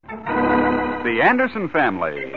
The Anderson Family.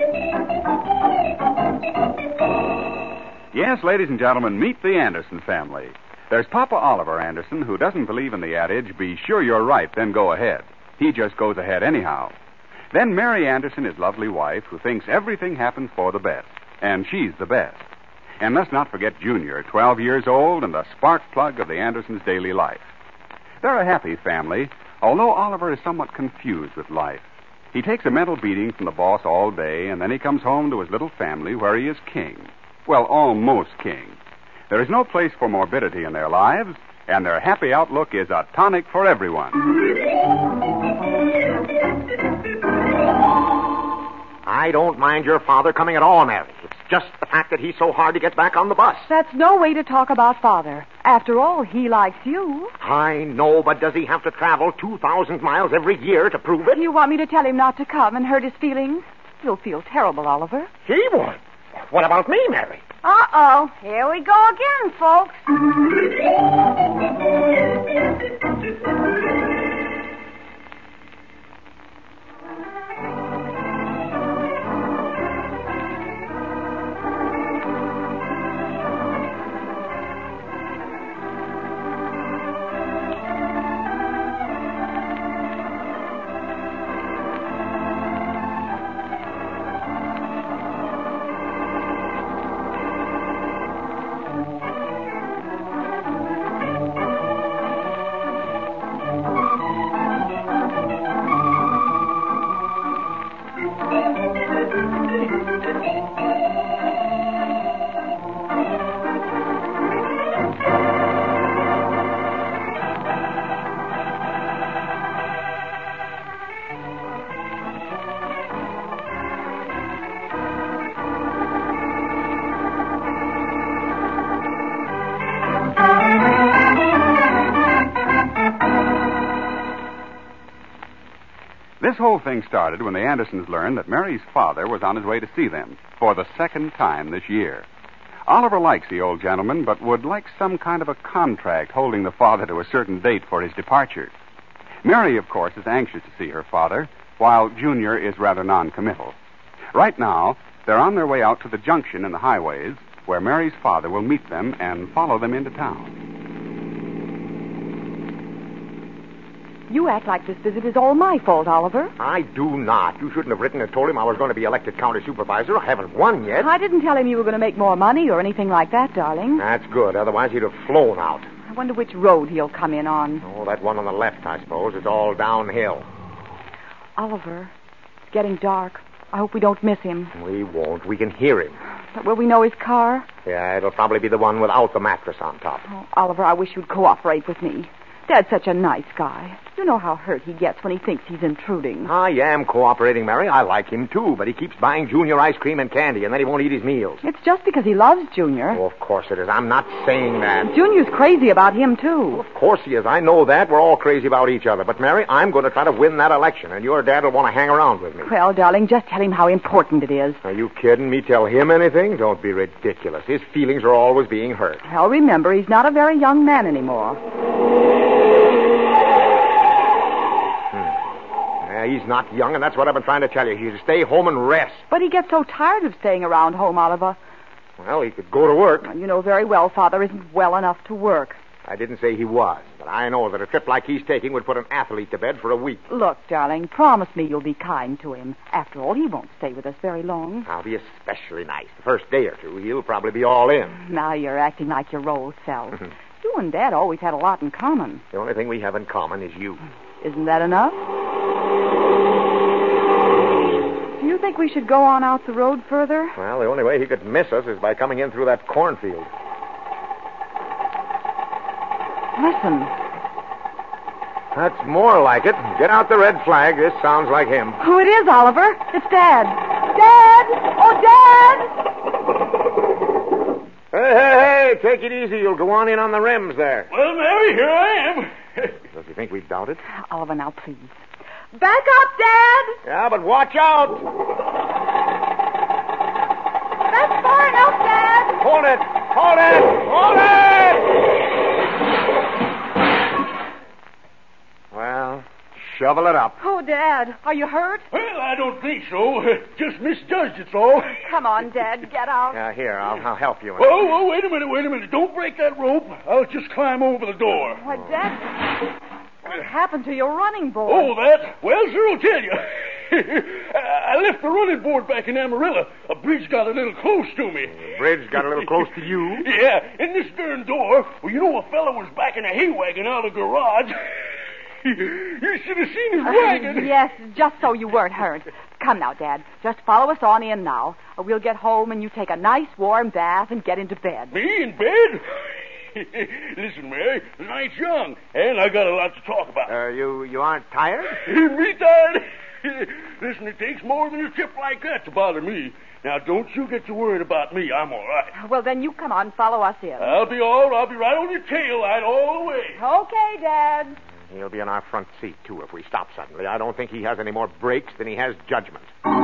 Yes, ladies and gentlemen, meet the Anderson family. There's Papa Oliver Anderson, who doesn't believe in the adage, be sure you're right, then go ahead. He just goes ahead anyhow. Then Mary Anderson, his lovely wife, who thinks everything happens for the best. And she's the best. And let's not forget Junior, 12 years old and the spark plug of the Andersons' daily life. They're a happy family, although Oliver is somewhat confused with life. He takes a mental beating from the boss all day, and then he comes home to his little family where he is king. Well, almost king. There is no place for morbidity in their lives, and their happy outlook is a tonic for everyone. I don't mind your father coming at all, Mary. It's just the fact that he's so hard to get back on the bus. That's no way to talk about Father. After all, he likes you. I know, but does he have to travel 2,000 miles every year to prove it? You want me to tell him not to come and hurt his feelings? You'll feel terrible, Oliver. He won't. What about me, Mary? Uh-oh. Here we go again, folks. This whole thing started when the Andersons learned that Mary's father was on his way to see them for the second time this year. Oliver likes the old gentleman, but would like some kind of a contract holding the father to a certain date for his departure. Mary, of course, is anxious to see her father, while Junior is rather non-committal. Right now, they're on their way out to the junction in the highways, where Mary's father will meet them and follow them into town. You act like this visit is all my fault, Oliver. I do not. You shouldn't have written and told him I was going to be elected county supervisor. I haven't won yet. I didn't tell him you were going to make more money or anything like that, darling. That's good. Otherwise, he'd have flown out. I wonder which road he'll come in on. Oh, that one on the left, I suppose. It's all downhill. Oliver, it's getting dark. I hope we don't miss him. We won't. We can hear him. But will we know his car? Yeah, it'll probably be the one without the mattress on top. Oh, Oliver, I wish you'd cooperate with me. Dad's such a nice guy. You know how hurt he gets when he thinks he's intruding. I am cooperating, Mary. I like him, too, but he keeps buying Junior ice cream and candy, and then he won't eat his meals. It's just because he loves Junior. Oh, of course it is. I'm not saying that. Junior's crazy about him, too. Of course he is. I know that. We're all crazy about each other. But, Mary, I'm going to try to win that election, and your dad will want to hang around with me. Well, darling, just tell him how important it is. Are you kidding me? Tell him anything? Don't be ridiculous. His feelings are always being hurt. Well, remember, he's not a very young man anymore. He's not young, and that's what I've been trying to tell you. He should stay home and rest. But he gets so tired of staying around home, Oliver. Well, he could go to work. You know very well Father isn't well enough to work. I didn't say he was, but I know that a trip like he's taking would put an athlete to bed for a week. Look, darling, promise me you'll be kind to him. After all, he won't stay with us very long. I'll be especially nice. The first day or two, he'll probably be all in. Now you're acting like your old self. You and Dad always had a lot in common. The only thing we have in common is you. Isn't that enough? Do you think we should go on out the road further? Well, the only way he could miss us is by coming in through that cornfield. Listen. That's more like it. Get out the red flag. This sounds like him. Oh, it is, Oliver. It's Dad. Dad! Oh, Dad! Hey, take it easy. You'll go on in on the rims there. Well, Mary, here I am. Does he think we've doubted? Oliver, now, please. Back up, Dad! Yeah, but watch out. That's far enough, Dad. Hold it. Hold it. Hold it! Well, shovel it up. Oh, Dad, are you hurt? Well, I don't think so. Just misjudged, it's all. Come on, Dad, get out. Here, I'll help you. Oh, wait a minute. Don't break that rope. I'll just climb over the door. Why, Dad, what happened to your running board? Oh, that? Well, sir, I'll tell you. I left the running board back in Amarillo. A bridge got a little close to me. Bridge got a little close to you? Yeah, in this darn door, well, you know, a fellow was backing a hay wagon out of the garage. You should have seen his wagon. Yes, just so you weren't hurt. Come now, Dad. Just follow us on in now. We'll get home and you take a nice warm bath and get into bed. Me in bed? Listen, Mary, the night's young, and I got a lot to talk about. You aren't tired? Me tired? Listen, it takes more than a trip like that to bother me. Now, don't you get to worried about me. I'm all right. Well, then you come on, follow us in. I'll be right on your tail light all the way. Okay, Dad. He'll be in our front seat, too, if we stop suddenly. I don't think he has any more brakes than he has judgment.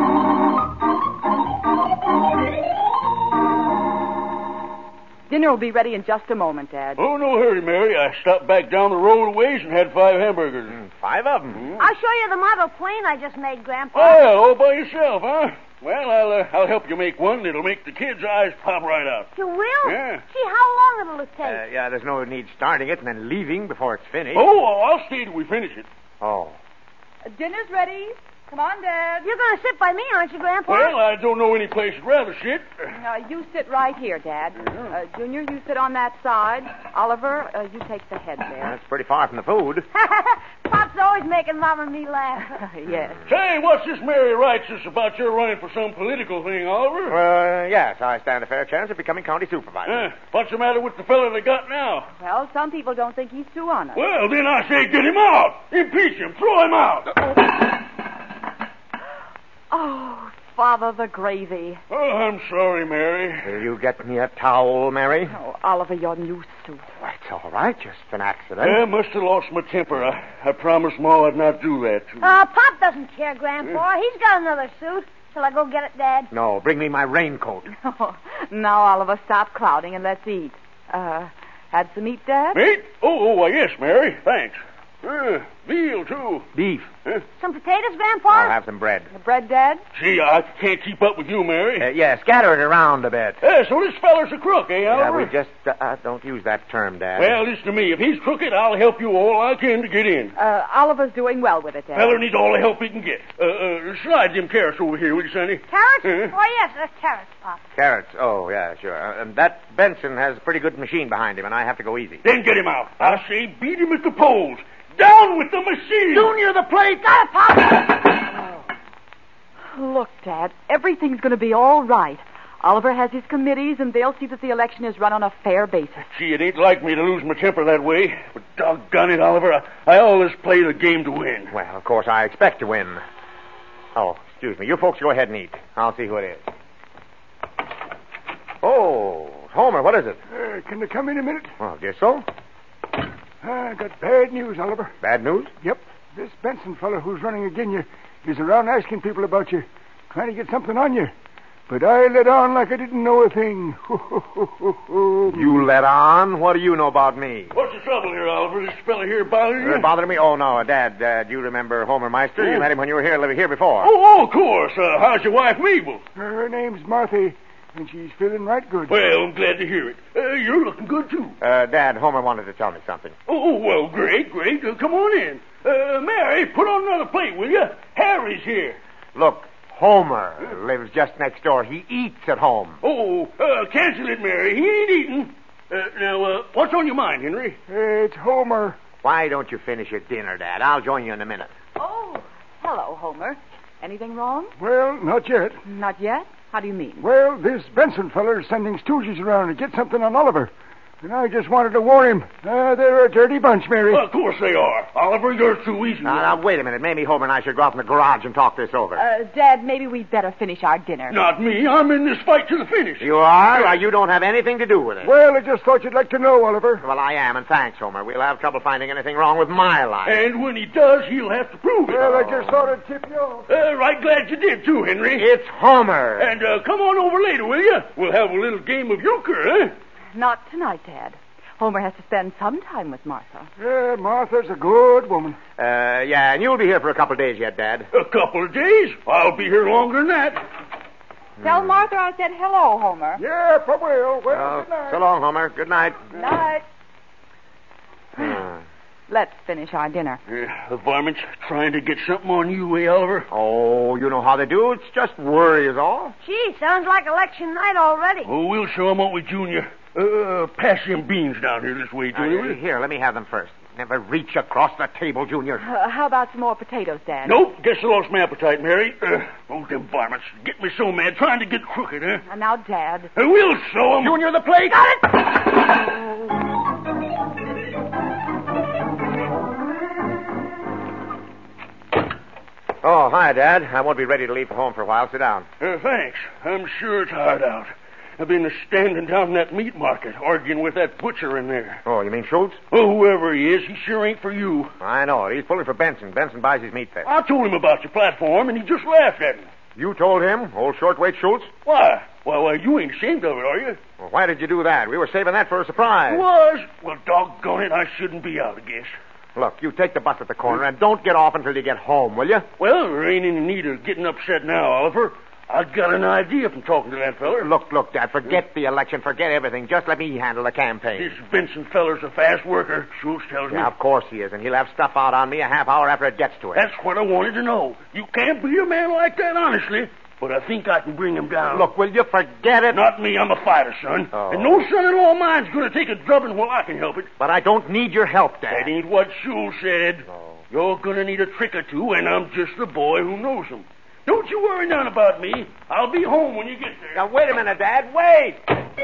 Dinner will be ready in just a moment, Dad. Oh, no hurry, Mary. I stopped back down the road a ways and had 5 hamburgers. 5 of them? I'll show you the model plane I just made, Grandpa. Oh, all by yourself, huh? Well, I'll help you make one. It'll make the kids' eyes pop right out. You will? Yeah. Gee, how long it'll take? Yeah, there's no need starting it and then leaving before it's finished. Oh, I'll stay till we finish it. Oh. Dinner's ready. Come on, Dad. You're going to sit by me, aren't you, Grandpa? Well, I don't know any place I'd rather sit. You sit right here, Dad. Junior, you sit on that side. Oliver, you take the head there. That's pretty far from the food. Pop's always making Mom and me laugh. Yes. Say, what's this Mary writes us about your running for some political thing, Oliver? Yes, I stand a fair chance of becoming county supervisor. What's the matter with the fellow they got now? Well, some people don't think he's too honest. Well, then I say get him out. Impeach him. Throw him out. Oh, Father, the gravy. Oh, I'm sorry, Mary. Will you get me a towel, Mary? Oh, Oliver, your new suit. That's all right. Just an accident. I must have lost my temper. I promised Ma I'd not do that. Pop doesn't care, Grandpa. He's got another suit. Shall I go get it, Dad? No, bring me my raincoat. Oh, now, Oliver, stop clowning and let's eat. Had some meat, Dad? Meat? Oh, yes, Mary. Thanks. Veal, too. Beef. Some potatoes, Grandpa? I'll have some bread. Bread, Dad? Gee, I can't keep up with you, Mary. Yeah, scatter it around a bit. So this feller's a crook, eh, Oliver? We just don't use that term, Dad. Well, listen to me. If he's crooked, I'll help you all I can to get in. Oliver's doing well with it, Dad. Feller needs all the help he can get. Slide them carrots over here, will you, Sonny? Carrots? Why, yes, there's carrots, Pop. Carrots. Oh, yeah, sure. And that Benson has a pretty good machine behind him, and I have to go easy. Then get him out. I say beat him at the polls. Down with the machine! Junior, the plate! Got it, Pop! Look, Dad, everything's going to be all right. Oliver has his committees, and they'll see that the election is run on a fair basis. Gee, it ain't like me to lose my temper that way. But doggone it, Oliver, I always play the game to win. Well, of course, I expect to win. Oh, excuse me. You folks go ahead and eat. I'll see who it is. Oh, Homer, what is it? Can they come in a minute? Oh, guess so. I got bad news, Oliver. Bad news? Yep. This Benson fellow who's running again you is around asking people about you, trying to get something on you. But I let on like I didn't know a thing. You let on? What do you know about me? What's the trouble here, Oliver? This fella here bother you? Bothering me? Oh, no, Dad. Do you remember Homer Meister? You met him when you were here before. Oh, of course. How's your wife, Mabel? Her name's Marthy, and she's feeling right good. Well, I'm glad to hear it. You're looking good, too. Dad, Homer wanted to tell me something. Oh, well, great. Come on in. Mary, put on another plate, will you? Harry's here. Look, Homer lives just next door. He eats at home. Oh, cancel it, Mary. He ain't eating. Now, what's on your mind, Henry? It's Homer. Why don't you finish your dinner, Dad? I'll join you in a minute. Oh, hello, Homer. Anything wrong? Well, not yet. Not yet? How do you mean? Well, this Benson feller's sending stooges around to get something on Oliver. And I just wanted to warn him. They're a dirty bunch, Mary. Well, of course they are. Oliver, you're too easy. Now, wait a minute. Maybe Homer and I should go out in the garage and talk this over. Dad, maybe we'd better finish our dinner. Not me. I'm in this fight to the finish. You are? Well, you don't have anything to do with it. Well, I just thought you'd like to know, Oliver. Well, I am, and thanks, Homer. We'll have trouble finding anything wrong with my life. And when he does, he'll have to prove it. Well, I just thought I'd tip you off. Right glad you did, too, Henry. It's Homer. And come on over later, will you? We'll have a little game of euchre, eh? Not tonight, Dad. Homer has to spend some time with Martha. Yeah, Martha's a good woman. Yeah, and you'll be here for a couple of days yet, Dad. A couple of days? I'll be here longer than that. Tell Martha I said hello, Homer. Yeah, I will. Well, good night. So long, Homer. Good night. Night. Let's finish our dinner. The varmints trying to get something on you, eh, Oliver? Oh, you know how they do. It's just worry is all. Gee, sounds like election night already. Oh, we'll show 'em, won't we, Junior? Pass them beans down here this way, Junior. Here, let me have them first. Never reach across the table, Junior. How about some more potatoes, Dad? Nope, guess I lost my appetite, Mary. Them varmints get me so mad trying to get crooked, huh? Now, Dad. We'll show 'em. Junior, the plate! Got it! Oh, hi, Dad. I won't be ready to leave for home for a while. Sit down. Thanks. I'm sure it's hard out. I've been standing down in that meat market, arguing with that butcher in there. Oh, you mean Schultz? Oh, whoever he is, he sure ain't for you. I know. He's pulling for Benson. Benson buys his meat there. I told him about your platform, and he just laughed at me. You told him, old shortweight Schultz? Why? Why, you ain't ashamed of it, are you? Well, why did you do that? We were saving that for a surprise. Was? Well, doggone it, I shouldn't be out, I guess. Look, you take the bus at the corner and don't get off until you get home, will you? Well, there ain't any need of getting upset now, Oliver. I've got an idea from talking to that feller. Look, Dad, forget the election, forget everything. Just let me handle the campaign. This Benson feller's a fast worker, Schultz tells me. Yeah, of course he is, and he'll have stuff out on me a half hour after it gets to it. That's what I wanted to know. You can't beat a man like that, honestly. But I think I can bring him down. Look, will you forget it? Not me. I'm a fighter, son. Oh. And no son-in-law of mine's going to take a drubbing while I can help it. But I don't need your help, Dad. That ain't what Schultz said. No. You're going to need a trick or two, and I'm just the boy who knows them. Don't you worry none about me. I'll be home when you get there. Now, wait a minute, Dad. Wait!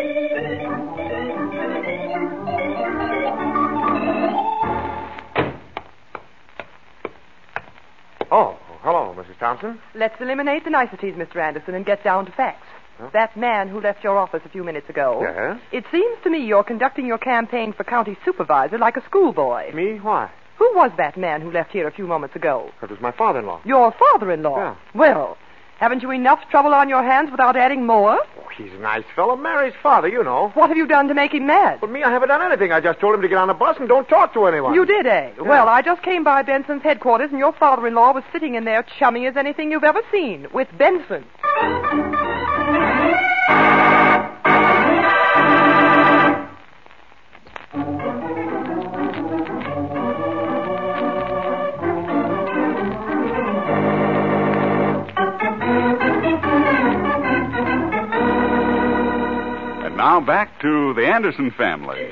Oh, hello, Mrs. Thompson. Let's eliminate the niceties, Mr. Anderson, and get down to facts. Huh? That man who left your office a few minutes ago. Yes? It seems to me you're conducting your campaign for county supervisor like a schoolboy. Me? Why? Who was that man who left here a few moments ago? That was my father-in-law. Your father-in-law? Yeah. Well, haven't you enough trouble on your hands without adding more? Oh, he's a nice fellow. Mary's father, you know. What have you done to make him mad? But me, I haven't done anything. I just told him to get on the bus and don't talk to anyone. You did, eh? Yeah. Well, I just came by Benson's headquarters, and your father-in-law was sitting in there chummy as anything you've ever seen, with Benson. Now back to the Anderson family.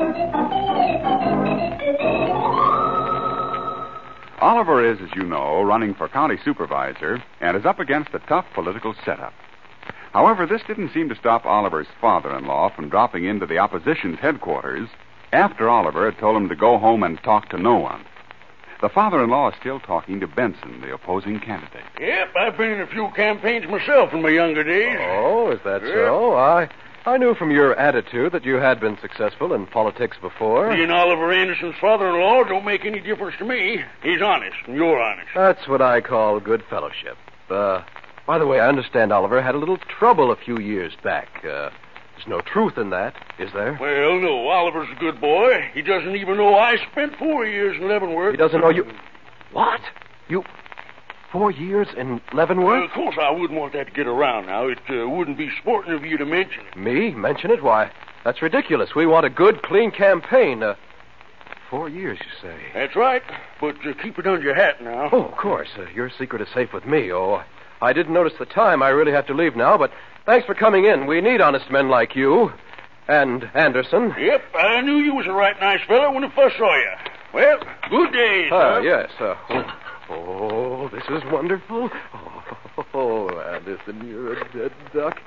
Oliver is, as you know, running for county supervisor and is up against a tough political setup. However, this didn't seem to stop Oliver's father-in-law from dropping into the opposition's headquarters after Oliver had told him to go home and talk to no one. The father-in-law is still talking to Benson, the opposing candidate. Yep, I've been in a few campaigns myself in my younger days. Oh, is that so? I knew from your attitude that you had been successful in politics before. Being Oliver Anderson's father-in-law don't make any difference to me. He's honest, and you're honest. That's what I call good fellowship. By the way, I understand Oliver had a little trouble a few years back. There's no truth in that, is there? Well, no, Oliver's a good boy. He doesn't even know I spent 4 years in Leavenworth. He doesn't know you... What? You... 4 years in Leavenworth? Of course, I wouldn't want that to get around now. It wouldn't be sporting of you to mention it. Me? Mention it? Why, that's ridiculous. We want a good, clean campaign. 4 years, you say? That's right. But keep it under your hat now. Oh, of course. Your secret is safe with me. Oh, I didn't notice the time. I really have to leave now, but thanks for coming in. We need honest men like you. And Anderson. Yep, I knew you was a right nice fellow when I first saw you. Well, good day, sir. Yes. Oh, this is wonderful. Oh, Anderson, you're a dead duck.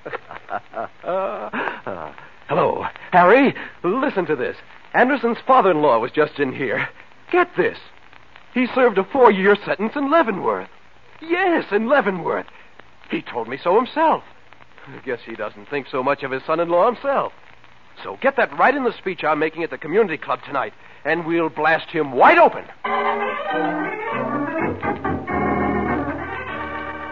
Hello, Harry. Listen to this. Anderson's father-in-law was just in here. Get this. He served a 4-year sentence in Leavenworth. Yes, in Leavenworth. He told me so himself. I guess he doesn't think so much of his son-in-law himself. So get that right in the speech I'm making at the community club tonight, and we'll blast him wide open.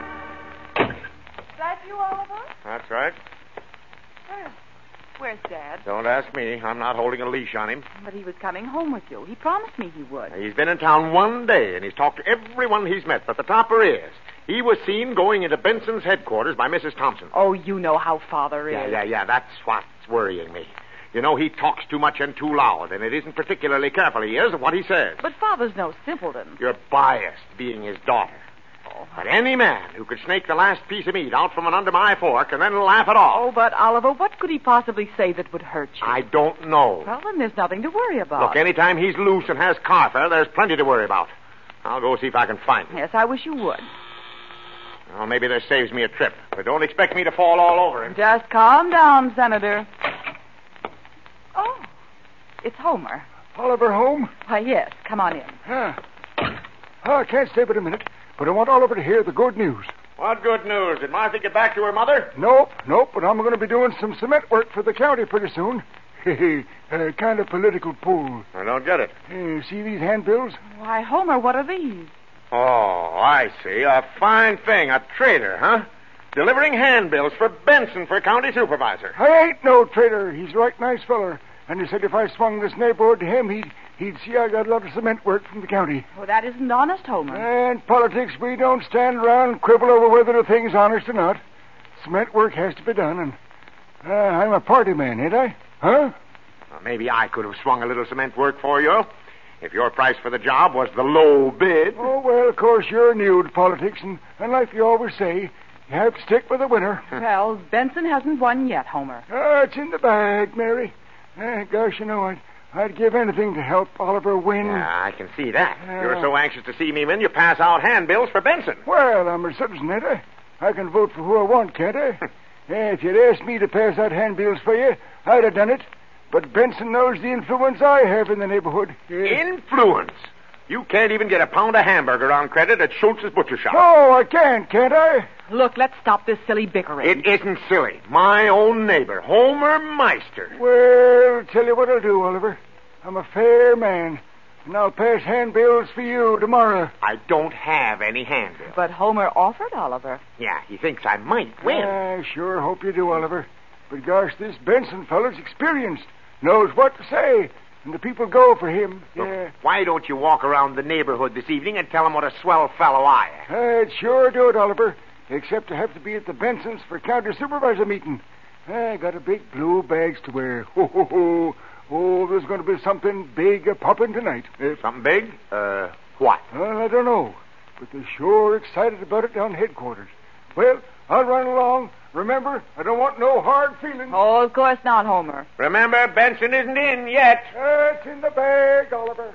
That you, Oliver? That's right. Where's Dad? Don't ask me. I'm not holding a leash on him. But he was coming home with you. He promised me he would. He's been in town one day, and he's talked to everyone he's met, but the topper is. He was seen going into Benson's headquarters by Mrs. Thompson. Oh, you know how Father is. Yeah. That's what's worrying me. You know, he talks too much and too loud, and it isn't particularly careful he is of what he says. But Father's no simpleton. You're biased, being his daughter. Oh. But any man who could snake the last piece of meat out from under my fork and then laugh it off. Oh, but Oliver, what could he possibly say that would hurt you? I don't know. Well, then there's nothing to worry about. Look, anytime he's loose and has car fare, there's plenty to worry about. I'll go see if I can find him. Yes, I wish you would. Well, maybe this saves me a trip, but don't expect me to fall all over him. Just calm down, Senator. Oh, it's Homer. Oliver home? Why, yes. Come on in. I can't stay but a minute, but I want Oliver to hear the good news. What good news? Did Martha get back to her mother? Nope, but I'm going to be doing some cement work for the county pretty soon. Kind of political pull. I don't get it. See these handbills? Why, Homer, what are these? Oh, I see. A fine thing. A trader, huh? Delivering handbills for Benson for county supervisor. I ain't no traitor. He's a right nice feller. And he said if I swung this neighborhood to him, he'd see I got a lot of cement work from the county. Oh, that isn't honest, Homer. And politics, we don't stand around and quibble over whether the thing's honest or not. Cement work has to be done, and I'm a party man, ain't I? Huh? Well, maybe I could have swung a little cement work for you if your price for the job was the low bid. Oh, well, of course, you're new to politics, and like you always say, you have to stick with the winner. Well, Benson hasn't won yet, Homer. It's in the bag, Mary. Gosh, you know, I'd give anything to help Oliver win. Yeah, I can see that. You're so anxious to see me win, you pass out handbills for Benson. Well, I'm a citizen, ain't I? I can vote for who I want, can't I? If you'd asked me to pass out handbills for you, I'd have done it. But Benson knows the influence I have in the neighborhood. Influence? You can't even get a pound of hamburger on credit at Schultz's butcher shop. Oh, I can't I? Look, let's stop this silly bickering. It isn't silly. My own neighbor, Homer Meister. Well, tell you what I'll do, Oliver. I'm a fair man, and I'll pass handbills for you tomorrow. I don't have any handbills. But Homer offered Oliver. Yeah, he thinks I might win. I sure hope you do, Oliver. But gosh, this Benson fellow's experienced. Knows what to say. And the people go for him. Look, Yeah. why don't you walk around the neighborhood this evening and tell them what a swell fellow I am? I'd sure do it, Oliver. Except I have to be at the Bensons for county supervisor meeting. I got a big blue bags to wear. Ho, ho, ho. Oh, there's going to be something big a-popping tonight. Something big? What? Well, I don't know. But they're sure excited about it down headquarters. Well, I'll run along. Remember, I don't want no hard feelings. Oh, of course not, Homer. Remember, Benson isn't in yet. It's in the bag, Oliver.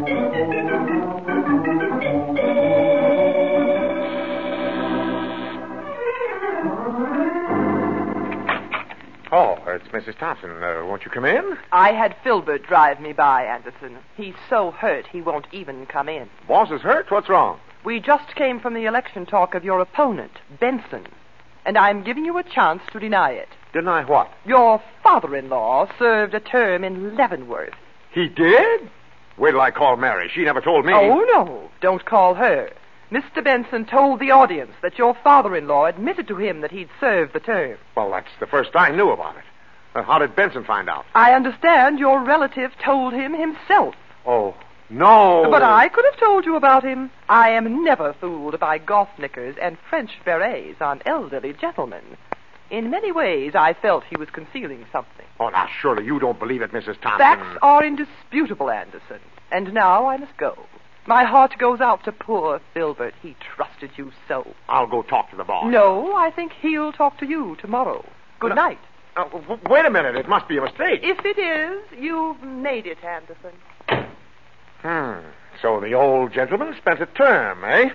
Oh, it's Mrs. Thompson. Won't you come in? I had Filbert drive me by, Anderson. He's so hurt he won't even come in. Boss is hurt? What's wrong? We just came from the election talk of your opponent, Benson. And I'm giving you a chance to deny it. Deny what? Your father-in-law served a term in Leavenworth. He did? Wait till I call Mary. She never told me. Oh, no. Don't call her. Mr. Benson told the audience that your father-in-law admitted to him that he'd served the term. Well, that's the first I knew about it. How did Benson find out? I understand your relative told him himself. Oh, no. But I could have told you about him. I am never fooled by golf knickers and French berets on elderly gentlemen. In many ways, I felt he was concealing something. Oh, now, surely you don't believe it, Mrs. Thompson. Facts are indisputable, Anderson. And now I must go. My heart goes out to poor Filbert. He trusted you so. I'll go talk to the boss. No, I think he'll talk to you tomorrow. Good night. Wait a minute. It must be a mistake. If it is, you've made it, Anderson. So the old gentleman spent a term, eh?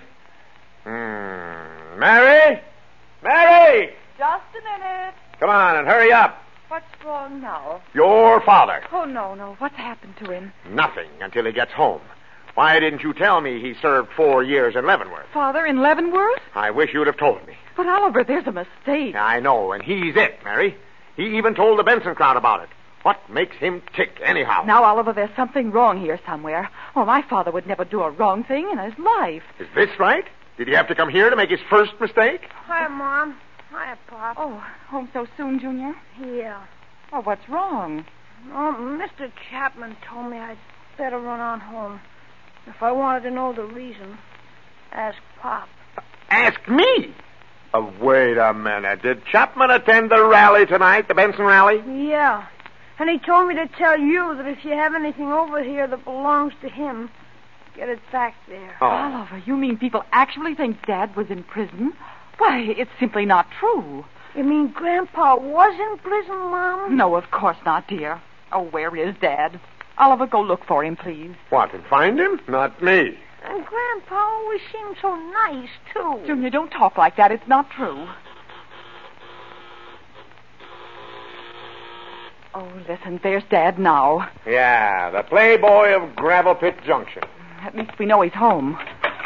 Mary? Mary! Just a minute. Come on and hurry up. What's wrong now? Your father. Oh, no. What's happened to him? Nothing until he gets home. Why didn't you tell me he served 4 years in Leavenworth? Father in Leavenworth? I wish you'd have told me. But, Oliver, there's a mistake. I know, and he's it, Mary. He even told the Benson crowd about it. What makes him tick, anyhow? Now, Oliver, there's something wrong here somewhere. Oh, my father would never do a wrong thing in his life. Is this right? Did he have to come here to make his first mistake? Hi, Mom. Hi, Pop. Oh, home so soon, Junior? Yeah. Oh, what's wrong? Oh, Mr. Chapman told me I'd better run on home. If I wanted to know the reason, ask Pop. Ask me? Wait a minute. Did Chapman attend the rally tonight, the Benson rally? Yeah. And he told me to tell you that if you have anything over here that belongs to him, get it back there. Oh. Oliver, you mean people actually think Dad was in prison? Why, it's simply not true. You mean Grandpa was in prison, Mom? No, of course not, dear. Oh, where is Dad? Oliver, go look for him, please. What, and find him? Not me. And Grandpa always seemed so nice, too. Junior, don't talk like that. It's not true. Oh, listen, there's Dad now. Yeah, the playboy of Gravel Pit Junction. At least we know he's home.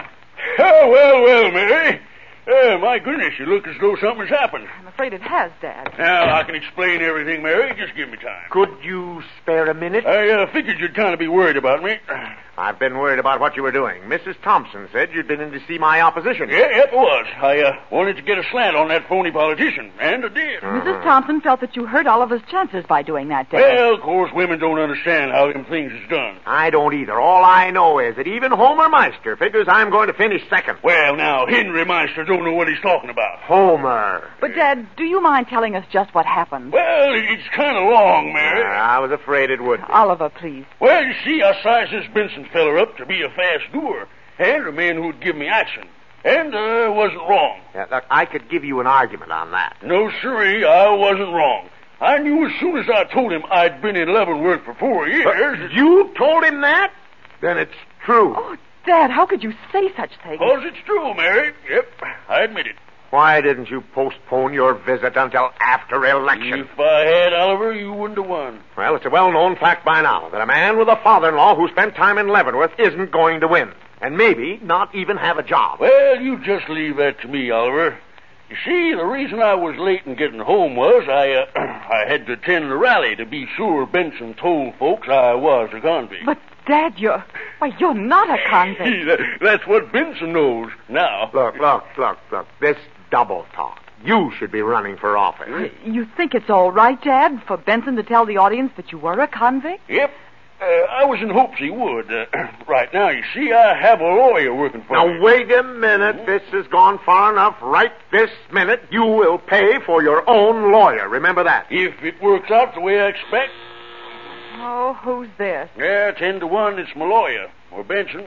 Oh, well, Mary. My goodness, you look as though something's happened. I'm afraid it has, Dad. Now, I can explain everything, Mary. Just give me time. Could you spare a minute? I figured you'd kind of be worried about me. I've been worried about what you were doing. Mrs. Thompson said you'd been in to see my opposition. Yep, it was. I wanted to get a slant on that phony politician, and I did. Mrs. Thompson felt that you hurt Oliver's chances by doing that, Dad. Well, of course, women don't understand how them things is done. I don't either. All I know is that even Homer Meister figures I'm going to finish second. Well, now, Henry Meister don't know what he's talking about. Homer. But, Dad, do you mind telling us just what happened? Well, it's kind of long, Mary. I was afraid it would be. Oliver, please. Well, you see, I sized this Benson feller up to be a fast doer and a man who'd give me action. And wasn't wrong. Yeah, look, I could give you an argument on that. No, sirree, I wasn't wrong. I knew as soon as I told him I'd been in Leavenworth for 4 years. You told him that? Then it's true. Oh, Dad, how could you say such things? Because it's true, Mary. Yep, I admit it. Why didn't you postpone your visit until after election? If I had, Oliver, you wouldn't have won. Well, it's a well-known fact by now that a man with a father-in-law who spent time in Leavenworth isn't going to win. And maybe not even have a job. Well, you just leave that to me, Oliver. You see, the reason I was late in getting home was I had to attend the rally to be sure Benson told folks I was a convict. But, Dad, you're not a convict. That's what Benson knows now. Look. This double talk. You should be running for office. You think it's all right, Dad, for Benson to tell the audience that you were a convict? Yep. I was in hopes he would. Right now, you see, I have a lawyer working for me. Now, wait a minute. This has gone far enough. Right this minute, you will pay for your own lawyer. Remember that. If it works out the way I expect. Oh, who's this? Yeah, 10 to 1, it's my lawyer, or Benson.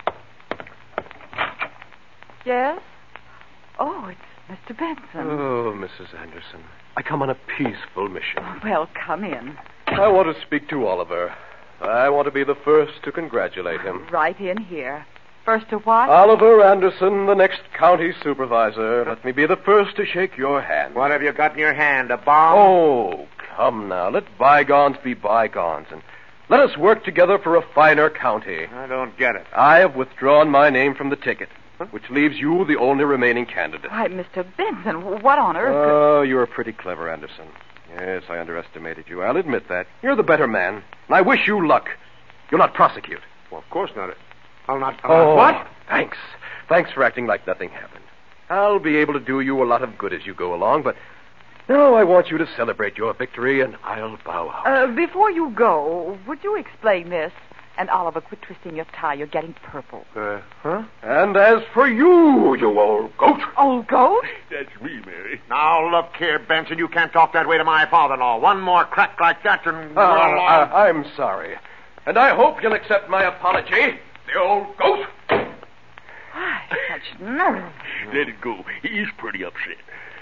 Yes? Oh, it's Mr. Benson. Oh, Mrs. Anderson, I come on a peaceful mission. Well, come in. I want to speak to Oliver. I want to be the first to congratulate him. Right in here. First to what? Oliver Anderson, the next county supervisor. Let me be the first to shake your hand. What have you got in your hand, a bomb? Oh, come now. Let bygones be bygones, and let us work together for a finer county. I don't get it. I have withdrawn my name from the ticket, which leaves you the only remaining candidate. Why, Mr. Benson, what on earth? Oh, you're pretty clever, Anderson. Yes, I underestimated you. I'll admit that. You're the better man, and I wish you luck. You'll not prosecute. Well, of course not. I'll not. What? Thanks. Thanks for acting like nothing happened. I'll be able to do you a lot of good as you go along, but now I want you to celebrate your victory, and I'll bow out. Before you go, would you explain this? And Oliver, quit twisting your tie. You're getting purple. Huh? And as for you, you old goat. Old goat? That's me, Mary. Now, look here, Benson. You can't talk that way to my father-in-law. One more crack like that and... I'm sorry. And I hope you'll accept my apology, the old goat. Why, such nerve. Let it go. He's pretty upset.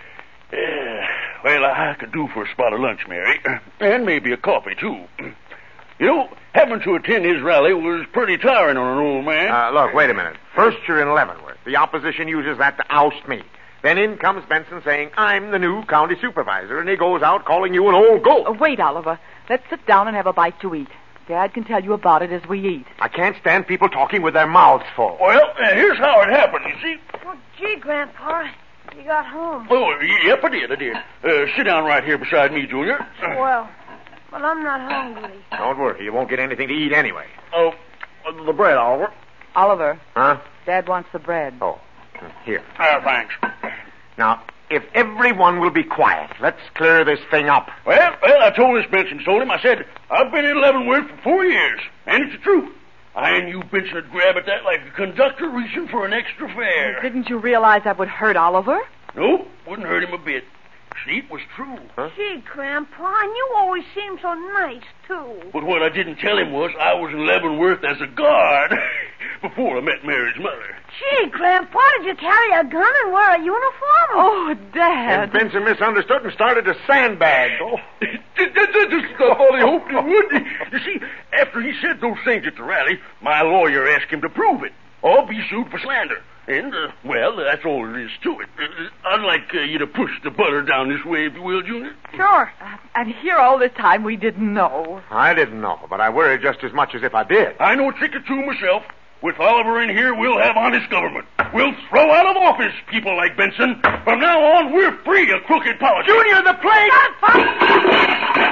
Well, I could do for a spot of lunch, Mary. And maybe a coffee, too. You know, having to attend his rally was pretty tiring on an old man. Look, wait a minute. First you're in Leavenworth. The opposition uses that to oust me. Then in comes Benson saying, I'm the new county supervisor, and he goes out calling you an old goat. Wait, Oliver. Let's sit down and have a bite to eat. Dad can tell you about it as we eat. I can't stand people talking with their mouths full. Well, here's how it happened, you see. Oh, gee, Grandpa, you got home. Oh, yep, I did. Sit down right here beside me, Junior. Well, I'm not hungry. Don't worry, you won't get anything to eat anyway. Oh, the bread, Oliver. Oliver. Huh? Dad wants the bread. Oh, here. Thanks. Now, if everyone will be quiet, let's clear this thing up. Well, I told this Benson, told him, I said, I've been in Leavenworth for 4 years, and it's the truth. I knew Benson would grab at that like a conductor reaching for an extra fare. Didn't you realize that would hurt Oliver? Nope, wouldn't hurt him a bit. See, it was true. Huh? Gee, Grandpa, and you always seem so nice, too. But what I didn't tell him was I was in Leavenworth as a guard before I met Mary's mother. Gee, Grandpa, did you carry a gun and wear a uniform? Oh, Dad. And Benson misunderstood and started to sandbag. Oh. Just all he hoped he would. You see, after he said those things at the rally, my lawyer asked him to prove it, or be sued for slander. And, well, that's all there is to it. I'd like you to push the butter down this way, if you will, Junior. Sure. And here all this time we didn't know. I didn't know, but I worried just as much as if I did. I know a trick or two myself. With Oliver in here, we'll have honest government. We'll throw out of office people like Benson. From now on, we're free of crooked politics. Junior, the plate!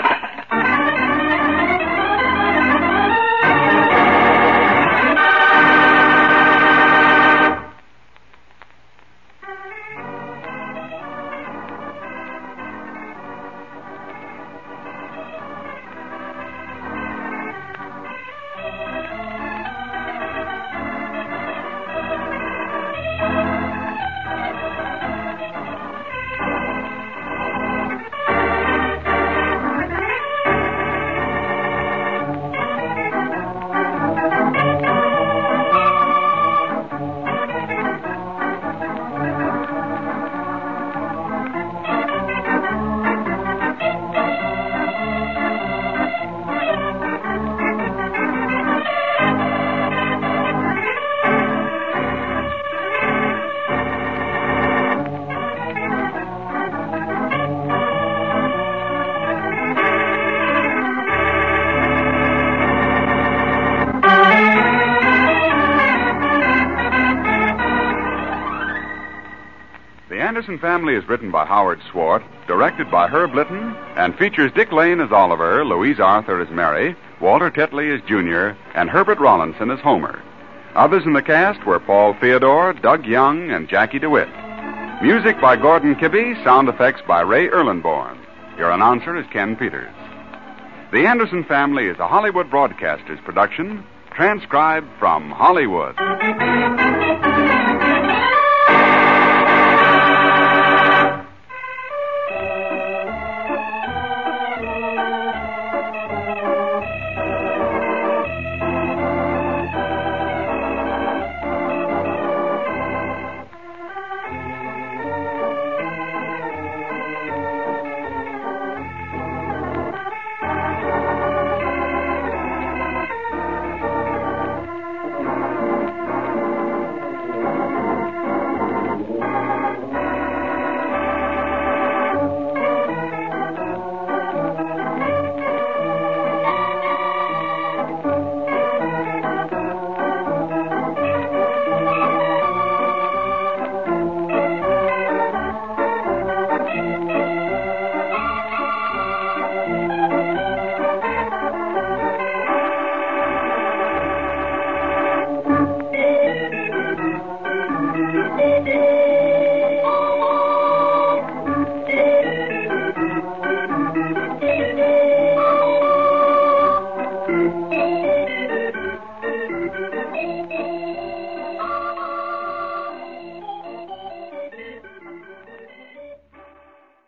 The Anderson Family is written by Howard Swart, directed by Herb Litton, and features Dick Lane as Oliver, Louise Arthur as Mary, Walter Tetley as Junior, and Herbert Rollinson as Homer. Others in the cast were Paul Theodore, Doug Young, and Jackie DeWitt. Music by Gordon Kibbe, sound effects by Ray Erlenborn. Your announcer is Ken Peters. The Anderson Family is a Hollywood Broadcasters production, transcribed from Hollywood.